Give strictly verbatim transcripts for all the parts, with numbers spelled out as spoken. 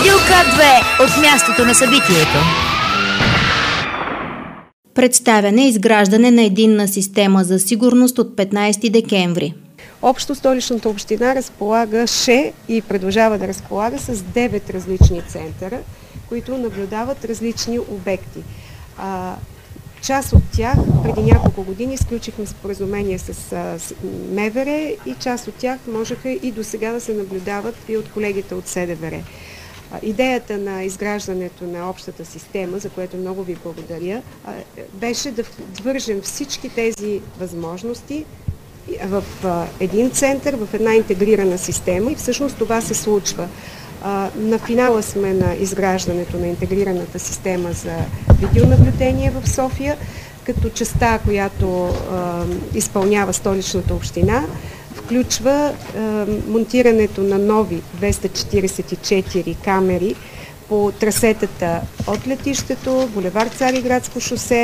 Радио К две от мястото на събитието. Представяне и изграждане на единна система за сигурност от петнайсети декември. Общо Столичната община разполагаше и продължава да разполага с девет различни центъра, които наблюдават различни обекти. А, част от тях преди няколко години сключихме споразумение с, с МВР и част от тях можеха и до сега да се наблюдават и от колегите от СДВР. Идеята на изграждането на общата система, за което много ви благодаря, беше да вържем всички тези възможности в един център, в една интегрирана система и всъщност това се случва. На финала сме на изграждането на интегрираната система за видеонаблюдение в София, като частта, която изпълнява Столичната община, включва е, монтирането на нови двеста четирийсет и четири камери по трасетата от летището, булевард Цариградско шосе,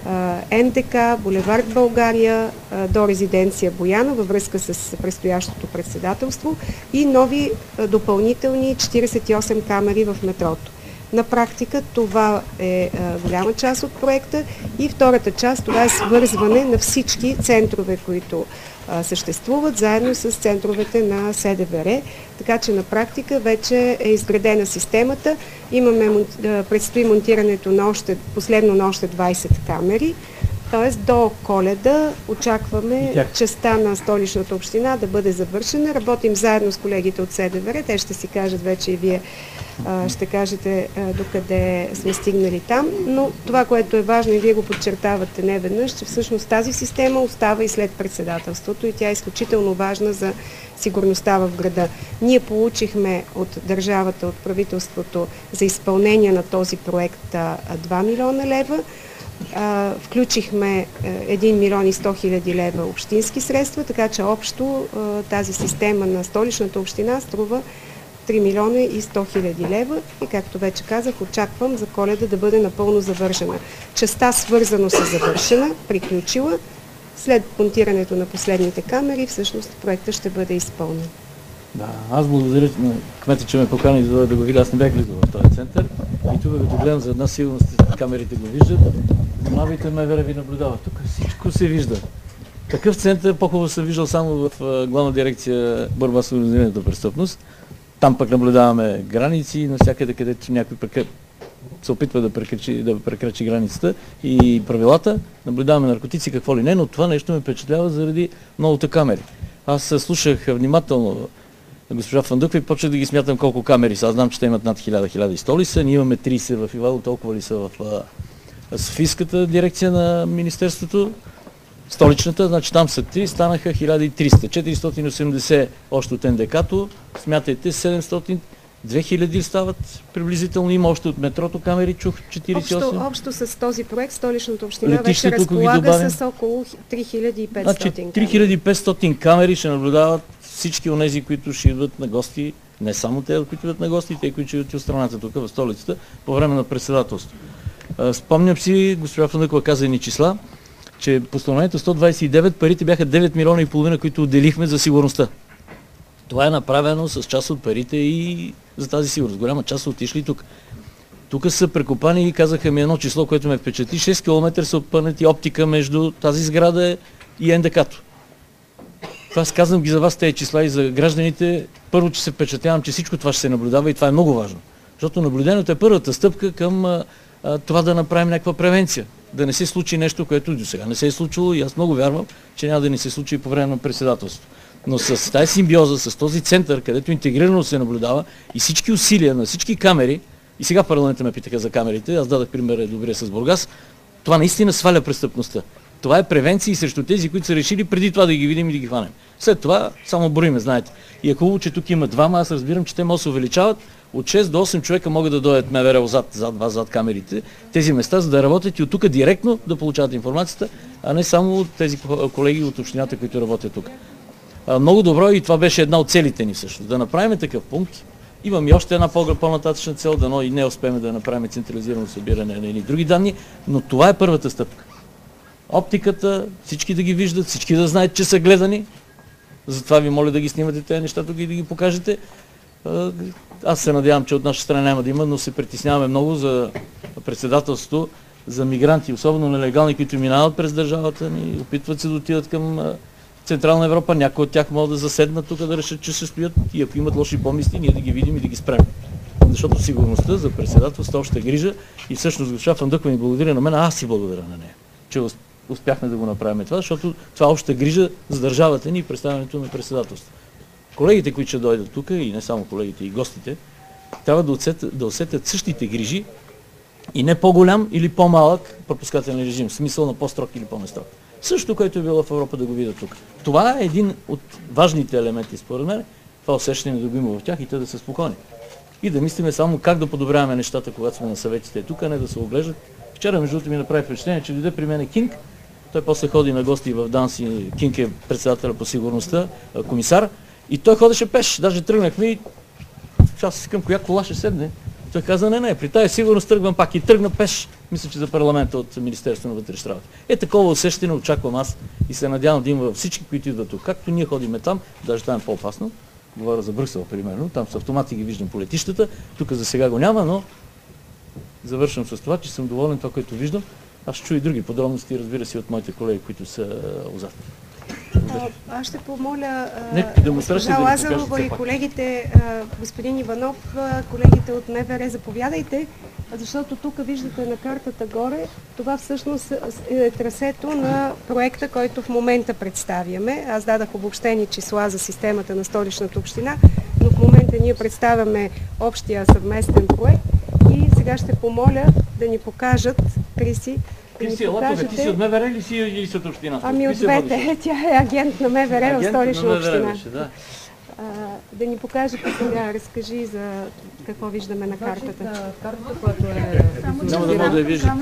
е, НДК, булевард България е, до резиденция Бояна във връзка с предстоящото председателство и нови е, допълнителни четирийсет и осем камери в метрото. На практика това е, е голяма част от проекта и втората част, това е свързване на всички центрове, които съществуват, заедно с центровете на СДВР, така че на практика вече е изградена системата. Имаме, предстои монтирането на още, последно на още двайсет камери, т.е. до Коледа очакваме частта на Столичната община да бъде завършена. Работим заедно с колегите от СДВР, те ще си кажат вече и вие ще кажете докъде сме стигнали там, но това, което е важно и вие го подчертавате не веднъж, че всъщност тази система остава и след председателството и тя е изключително важна за сигурността в града. Ние получихме от държавата, от правителството за изпълнение на този проект два милиона лева. Включихме един милион и сто хиляди лева общински средства, така че общо тази система на Столичната община струва три милиона и сто хиляди лева и, както вече казах, очаквам за Коледа да бъде напълно завършена. Частта свързано с завършена, приключила, след монтирането на последните камери, всъщност проектът ще бъде изпълнен. Да, аз благодаря на кмета, че ме покани да, да го видя. Аз не бях влизал в този център и тук като гледам за една сигурност, камерите го виждат, внимавайте, МВР ви наблюдава. Тук всичко се вижда. Такъв център по-хубаво съм виждал само в Главна дирекция борба с организираната престъпност. Там пък наблюдаваме граници, навсякъде, където някой прекъ... се опитва да прекрачи, да прекрачи границата и правилата. Наблюдаваме наркотици, какво ли не, но това нещо ме впечатлява заради многото камери. Аз слушах внимателно госпожа Фандъкова и почнах да ги смятам колко камери са. Аз знам, че те имат над хиляда, хиляда и сто ли са. Ние имаме трийсет в Ивайло, толкова ли са в а, Софийската дирекция на Министерството. Столичната, значи там са три, станаха хиляда и триста. четиристотин и осемдесет още от НДК-то, смятайте седемстотин, две хиляди стават приблизително. Има още от метрото камери, чух четирийсет и осем. Общо, общо с този проект Столичната община вече разполага с около три хиляди и петстотин значи, три хиляди и петстотин камери ще наблюдават всички онези, които ще идват на гости, не само те, които идват на гости, те, които ще идват от страната тук в столицата по време на председателство. Спомням си, госпожа Фандъкова каза едни числа, че постановлението сто двайсет и девет, парите бяха девет милиона и половина, които отделихме за сигурността. Това е направено с част от парите и за тази сигурност. Голяма част са отишли тук. Тук са прекопани и казаха ми едно число, което ме впечатли. шест километра са опънати оптика между тази сграда и НДК-то. Това казвам ги за вас тези числа и за гражданите. Първо, че се впечатлявам, че всичко това ще се наблюдава и това е много важно. Защото наблюдението е първата стъпка към а, а, това да направим някаква превенция. Да не се случи нещо, което до сега не се е случило и аз много вярвам, че няма да ни се случи и по време на председателство. Но с тази симбиоза, с този център, където интегрирано се наблюдава и всички усилия на всички камери, и сега парламента ме питаха за камерите, аз дадах пример добре с Бургас, това наистина сваля престъпността. Това е превенция и срещу тези, които са решили преди това да ги видим и да ги хванем. След това само броиме, знаете. И е хубаво, че тук има двама, аз разбирам, че те могат да се увеличават. От шест до осем човека могат да дойдат МВР зад, зад вас, зад камерите, тези места, за да работят и от тук директно да получават информацията, а не само от тези колеги от общината, които работят тук. А, много добро и това беше една от целите ни всъщност. Да направим такъв пункт. Имам и още една по-нататъчна цел, дано и не успеем да направим централизирано събиране на едни други данни, но това е първата стъпка. Оптиката, всички да ги виждат, всички да знаят, че са гледани. Затова ви моля да ги снимате тези неща тук и да ги покажете. аз се надявам, че от наша страна няма да има, но се притесняваме много за председателството, за мигранти, особено нелегални, които минават през държавата ни, опитват се да отидат към а, Централна Европа. Някои от тях могат да заседнат тук, да решат, че се стоят и ако имат лоши помисли, ние да ги видим и да ги спрем. Защото сигурността за председателство още грижа и всъщност госпожа Фандъкова ни благодаря на мен, а аз си благодаря на нея, че успяхме да го направим това, защото това обща грижа за държавата ни и представянето на председателство. Колегите, които ще дойдат тук, и не само колегите, и гостите, трябва да усетят, да усетят същите грижи и не по-голям или по-малък пропускателен режим, в смисъл на по-строг или по-нестрог. Също, което е било в Европа, да го видят тук. Това е един от важните елементи, според мен, това усещане да го има в тях и те да са спокойни. И да мислиме само как да подобряваме нещата, когато сме на съветите тук, а не да се оглеждат. Вчера, между другото, ми направи впечатление, че дойде при мен Кинг. Той после ходи на гости в ДАНС и Кинг е председателя по сигурността, комисар. И той ходеше пеш. Даже тръгнахме и аз искам коя кола ще седне. Той каза, не, не, при тази сигурност тръгвам пак и тръгна пеш. Мисля, че за парламента от Министерството на вътрешните работи. Е, такова усещане очаквам аз и се надявам да има всички, които идват тук. Както ние ходиме там, даже там е по-опасно. Говоря за Брюксел, примерно. Там с автомати ги виждам по летищата. Тук за сега го няма, но завършвам с това, че съм доволен това, което виждам. Аз чуя и други подробности, разбира се, от моите колеги, които са отзад. Аз ще помоля госпожа Лазарова и колегите, господин Иванов, колегите от МВР, заповядайте, защото тук виждате на картата горе, това всъщност е трасето на проекта, който в момента представяме. Аз дадах обобщени числа за системата на Столичната община, но в момента ние представяме общия съвместен проект и сега ще помоля да ни покажат, Криси, Ти си, покажете... ти си от МВР или си, или си от община? Ами от двете. Тя е агент на МВР в Столична община. Беше, да. А, да ни покажете сега, разкажи за какво виждаме на картата. Картата, която е... Няма да мога да я вижда.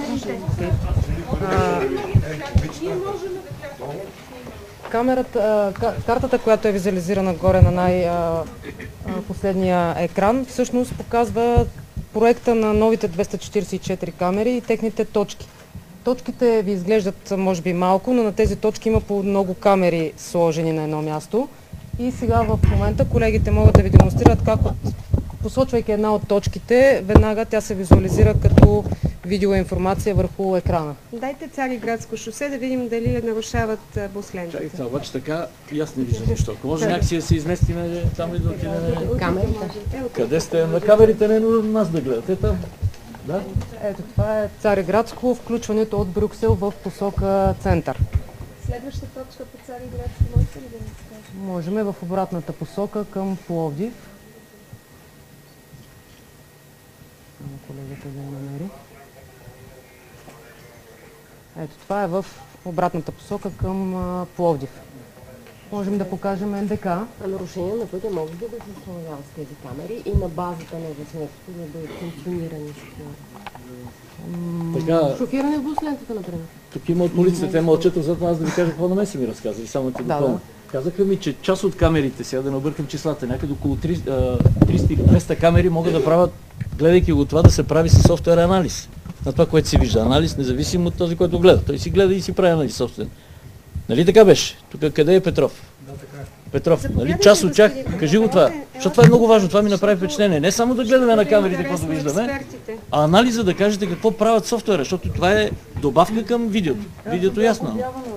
Камерата, картата, която е визуализирана горе на най-последния екран, всъщност показва проекта на новите двеста четиридесет и четири камери и техните точки. Точките ви изглеждат може би малко, но на тези точки има по много камери сложени на едно място. И сега в момента колегите могат да ви демонстрират как, посочвайки една от точките, веднага тя се визуализира като видеоинформация върху екрана. Дайте Цариградско шосе да видим дали нарушават буслентите. Чакайте, обаче така и аз не виждам нищо. Ако може някакси да се изместиме там и да отидем. Камерите? Къде сте? На камерите не е нужно нас да гледате там. Да? Ето това е Цариградско, включването от Брюксел в посока център. Следваща точка по Цариградско, можете ли да ни скажете? Можем в обратната посока към Пловдив. Колегата да я намери. Ето това е в обратната посока към а, Пловдив. Можем да покажем Н Д К. А нарушения на пътя могат ли да се установяват с тези камери и на базата на обяснението да бъдат санкционирани шофьори? Така, Шофиране в бус лентата, например. тук има от полицията, те мълчат, защото аз да ви кажа какво на мен са ми разказали, само те Да, допълня. да. Казаха ми, че част от камерите, сега да не объркам числата, някъде около триста или двеста камери могат да правят, гледайки го това, да се прави със софтуер анализ. На това, което се вижда. Анализ, независимо от този, който гледа. Той си гледа и си прави анализ собствен. Нали така беше? Тук къде е Петров? Да, така е. Петров, нали част от тях, кажи го това. Защото това е много важно, това ми направи впечатление. Не само да гледаме на камерите, каквото виждаме, а анализа да кажете какво правят софтуера, защото това е добавка към видеото. Видеото е ясно.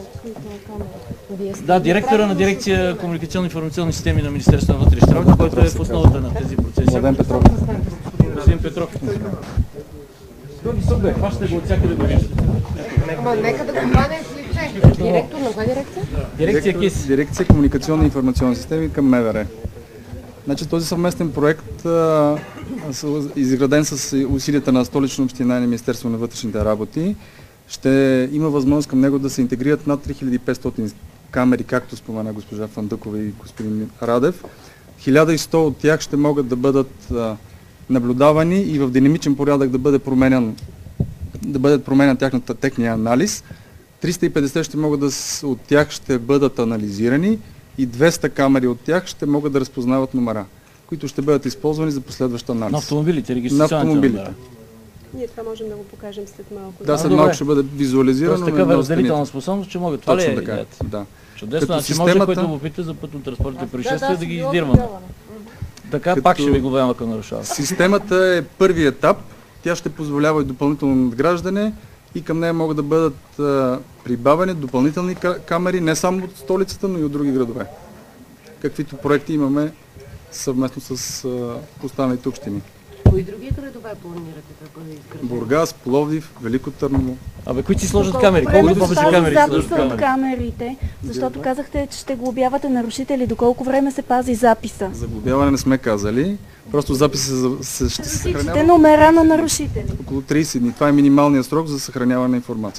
Да, директора на дирекция комуникационни и информационни системи на Министерството на вътрешните работи, който е в основата на тези процеси. Младен Петров. Господин Петров. Той висок бе, хващате го от всякъде го виждате. Ама нека да го хване с лице. Директор на коя дирекция? Дирекция КИС. Дирекция комуникационни и информационни системи към МВР. Значи този съвместен проект а, е изграден с усилията на Столична община и на Министерство на вътрешните работи. Ще има възможност към него да се интегрират над три хиляди и петстотин камери, както спомена госпожа Фандъкова и господин Радев. хиляда и сто от тях ще могат да бъдат а, наблюдавани и в динамичен порядък да бъде променен, да бъдат променен тяхната, техния анализ. триста и петдесет ще могат да, от тях ще бъдат анализирани и двеста камери от тях ще могат да разпознават номера, които ще бъдат използвани за последващ анализ. На автомобилите, регистрационните на автомобилите. Ние това можем да го покажем след малко. Да, след малко ще бъде визуализирано. Тоест такава разделителна способност, че могат. Това ли е идеята? Да. Чудесно, Като значи системата... може, който го пита за пътно-транспортните происшествия, да, да ги издирваме. Така Като пак ще ви глобявам, ако нарушава. Системата е първи етап, тя ще позволява и допълнително надграждане и към нея могат да бъдат а, прибавени допълнителни камери, не само от столицата, но и от други градове. Каквито проекти имаме съвместно с а, останалите общини. Кои други градове планирате да бъде изградени? Бургас, Пловдив, Велико Търново. Абе, които си сложат камери? Колко Колко повече време камери се си пази сложат записа от камери? камерите? Защото казахте, че ще глобявате нарушители. До колко време се пази записа? За глобяване не сме казали, просто записът се, ще се Всичките съхранява номера на нарушители. около трийсет дни. Това е минималният срок за съхраняване на информация.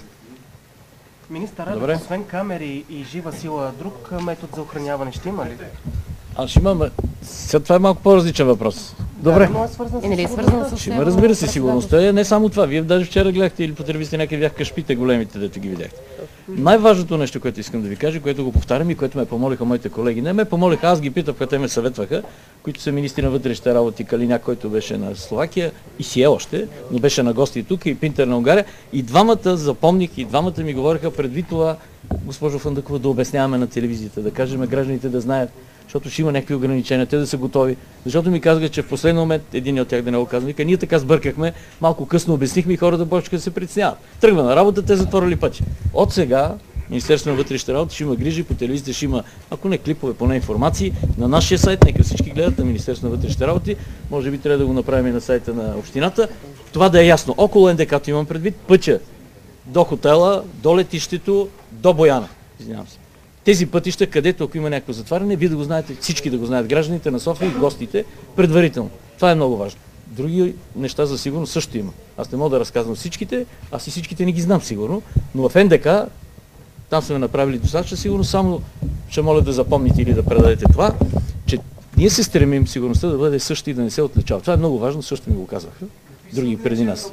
Министър Радев, Добре. освен камери и жива сила, друг метод за охраняване ще има ли? А ще имаме... Сега това е малко по-различен въпрос. Добре. Но е свързан Е, нали е с свързано с Ще има, разбира се, сигурността е не само това. Вие даже вчера гледахте или по телевизията някъде бях кашпите големите, дето ги видяхте. Най-важното нещо, което искам да ви кажа, което го повтарям и което ме помолиха моите колеги, не ме помолиха, аз ги питах, когато те ме съветваха, които са министри на вътрешните работи, Калиняк, който беше на Словакия и си е още, но беше на гости тук, и Пинтер на Унгария. И двамата запомних, и двамата ми говориха предвид това, госпожо Фандъкова, да обясняваме на телевизията, да кажем гражданите да знаят, защото ще има някакви ограничения, те да са готови. Защото ми казаха, че в последния момент, един от тях да не го казва, вика, ние така сбъркахме, малко късно обяснихме и хората почнаха да се притесняват. Тръгва на работа, те затворили пътя. От сега Министерството на вътрешните работи ще има грижи, по телевизията ще има, ако не клипове, поне информации, на нашия сайт, нека всички гледат на Министерството на вътрешните работи, може би трябва да го направим и на сайта на общината. Това да е ясно. Около ен де ка-то имам предвид пътя до хотела, до летището, до Бояна. Извинявам се. Тези пътища, където ако има някакво затваряне, вие да го знаете, всички да го знаят, гражданите на София и гостите, предварително. Това е много важно. Други неща за сигурност също има. Аз не мога да разказвам всичките, аз и всичките не ги знам сигурно, но в ен де ка там сме направили достатъчно сигурност, само ще моля да запомните или да предадете това, че ние се стремим сигурността да бъде съща и да не се отличава. Това е много важно, също ми го казаха други преди нас.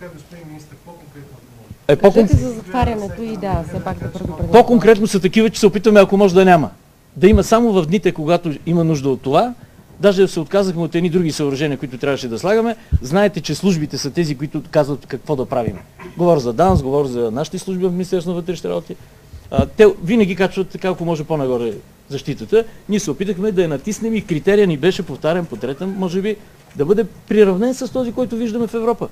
Е, по-кон... за затварянето и да, все пак да предупредим. По-конкретно са такива, че се опитваме, ако може да няма. Да има само в дните, когато има нужда от това. Даже се отказахме от едни други съоръжения, които трябваше да слагаме. Знаете, че службите са тези, които казват какво да правим. Говоря за ДАНС, говоря за нашите служби в Министерството на вътрешните работи. А, те винаги качват така, ако може по-нагоре защитата. Ние се опитахме да я натиснем и критерия ни беше, повтарям, потретен, може би, да бъде приравнен с този, който виждаме в Европа.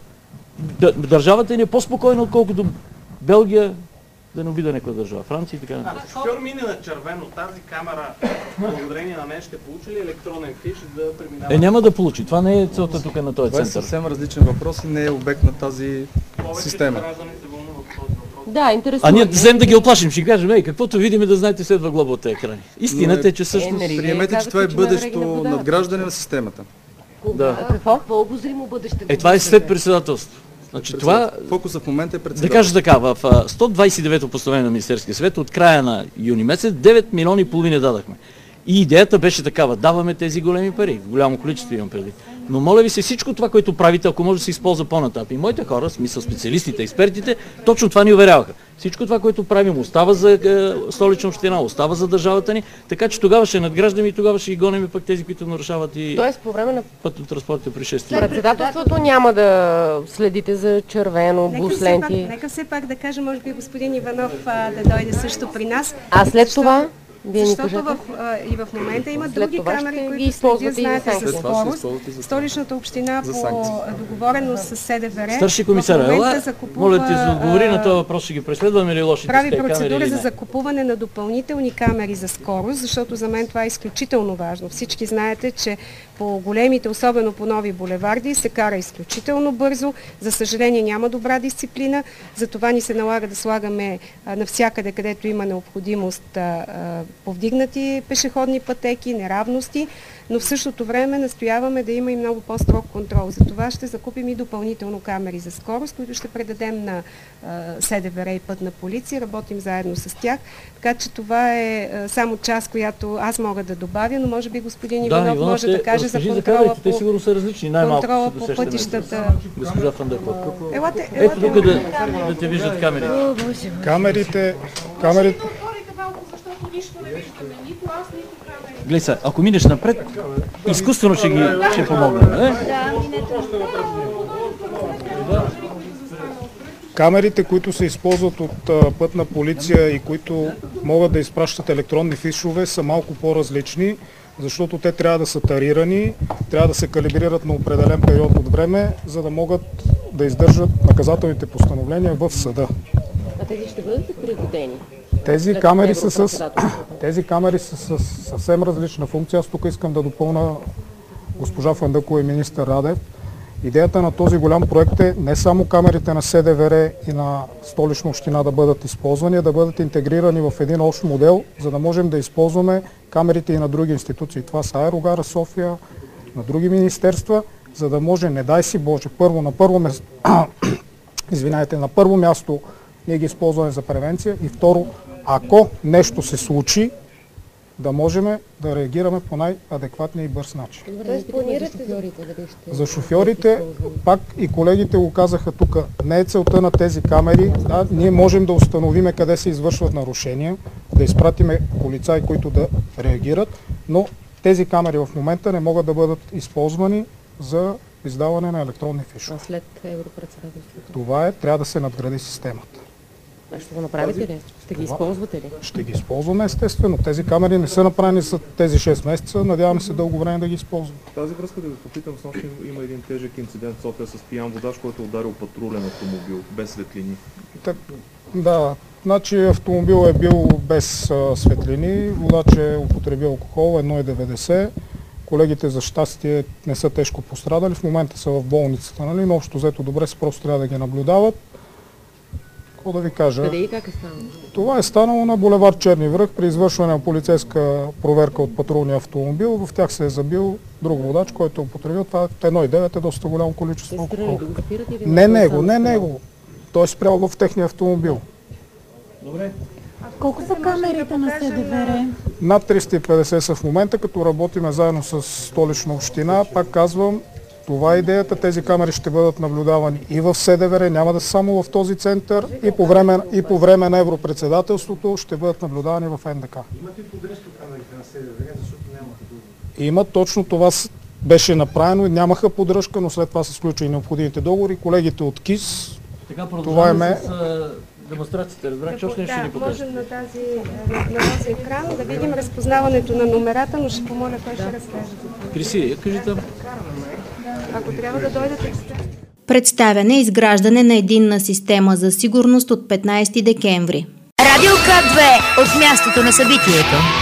Държавата ни е по-спокойна, отколкото Белгия, да не обида някоя държава, Франция и така нататък. Шофьор мине на червено, тази камера, благодарение на нея ще получи ли електронен фиш да преминава? Е, няма да получи. Това не е целта тук на този Това е център. съвсем различен въпрос и не е обект на тази система. Граждани се вълнуват от този въпрос. Да, интересно. А ние взем да ги оплашим, ще кажем, ей, каквото видим да знаете следва глоба от тези екрани. Истината е, че Е, всъщност... нали, Приемете, че това е казвате, че МВР ги бъдещо наблюдават. надграждане на системата. Да. Какво? Какво обозримо бъдеще? Е, това е след председателство. Значи това, Фокуса в момента е да председател. кажа така, в а, сто двадесет и девето постановление на Министерския съвет от края на юни месец девет милиона и половина дадахме. И идеята беше такава, даваме тези големи пари, голямо количество имам предвид. Но моля ви се, всичко това, което правите, ако може да се използва по-нататък. И моите хора, в смисъл специалистите, експертите, точно това ни уверяваха. Всичко това, което правим, остава за е, столична община, остава за държавата ни, така че тогава ще надграждаме и тогава ще ги гоним пък тези, които нарушават и Тоест по време на пътно-транспортните происшествия. председателството няма да следите за червено, Нека все, бус пак, ленти. нека все пак да кажа, може би господин Иванов а, да дойде също при нас. А след Защо- това, вие ни Защото кажете. в, а, и в момента има След други това камери, ще ги които използвате следят, и за знаете, санкции. с След това ще скорост. използвате за- Столичната община за по санкции. договореност с СДВР Старши в комисар, момента ела, закупува, моля те да отговори а, на този въпрос, ще ги преследваме ли лошите прави с тези камери процедура или за не? закупуване на допълнителни камери за скорост, защото за мен това е изключително важно. Всички знаете, че по големите, особено по нови булеварди, се кара изключително бързо. За съжаление няма добра дисциплина, затова ни се налага да слагаме а, навсякъде, където има необходимост, а, а, повдигнати пешеходни пътеки, неравности, но в същото време настояваме да има и много по-строг контрол. За това ще закупим и допълнително камери за скорост, които ще предадем на а, СДВР и Пътна полиция, работим заедно с тях. Така че това е а, само част, която аз мога да добавя, но може би господин Иванов Иванов, може да те- каже за разкажи контрола камерите, те по, сигурно са различни, най-малко контрола се по досещаме. пътищата. Госпожа Фандъкова. Елате, Ето елате. тук да, да те виждат камерите. Камерите, камерите, Гледай сега, ако минеш напред, изкуствено ще ги ще помогнем, не? камерите, които се използват от а, Пътна полиция и които могат да изпращат електронни фишове, са малко по-различни, защото те трябва да са тарирани, трябва да се калибрират на определен период от време, за да могат да издържат наказателните постановления в съда. А тези ще бъдат ли пригодени? Тези камери, са с, тези камери са с съвсем различна функция. Аз тук искам да допълна госпожа Фандъкова и министър Радев. Идеята на този голям проект е не само камерите на СДВР и на Столична община да бъдат използвани, а да бъдат интегрирани в един общ модел, за да можем да използваме камерите и на други институции. Това са Аерогара, София, на други министерства, за да може, не дай си Боже, първо на първо място, извинайте, на първо място ние ги използваме за превенция и второ, ако нещо се случи, да можем да реагираме по най-адекватния и бърз начин. Тоест планирате за шофьорите, дали ще... За шофьорите, пак и колегите го казаха тук, не е целта на тези камери. Да, ние можем да установиме къде се извършват нарушения, да изпратиме полицаи, които да реагират, но тези камери в момента не могат да бъдат използвани за издаване на електронни фишове. А след европредседателството? Това е, трябва да се надгради системата. А ще го направите ли? Ще ги използвате ли? Ще ги използваме, естествено. Тези камери не са направени за тези шест месеца. Надяваме се дълго време да ги използваме. В тази връзка да ви попитам, с нощи има един тежък инцидент в София с пиян водач, който е ударил патрулен автомобил без светлини. Так, да, значи автомобил е бил без а, светлини, водач е употребил алкохол, едно цяло и деветдесет. Колегите за щастие не са тежко пострадали, в момента са в болницата, нали? Но общо взето добре, се просто трябва да ги наблюдават. Какво да ви кажа? Къде и как е станало? Това е станало на булевард Черни връх при извършване на полицейска проверка от патрулния автомобил. В тях се е забил друг водач, който е употребил. Това едно цяло и девет е доста голямо количество алкохол. Не него, не него. Той е спрял в техния автомобил. Добре. Колко са камерите на СДВР? Над триста и петдесет са в момента, като работиме заедно с Столична община. Пак казвам, това е идеята. Тези камери ще бъдат наблюдавани и в СДВР, няма да са само в този център, и по време, и по време на европредседателството ще бъдат наблюдавани в Н Д К. Имат ли поддръжка камерите на СДВР, защото нямаха друго? Има, точно това беше направено и нямаха поддръжка, но след това се сключи и необходимите договори. Колегите от КИС, така това е ме... с демонстрацията. Разбрах, че още нещо да, ни покажа. можем на, тази, на този екран да видим разпознаването на номерата, но ще помоля той ще разкаже. Криси, кажи там. Ако трябва да дойдете... Представяне и изграждане на единна система за сигурност от петнайсети декември. Радио К две от мястото на събитието.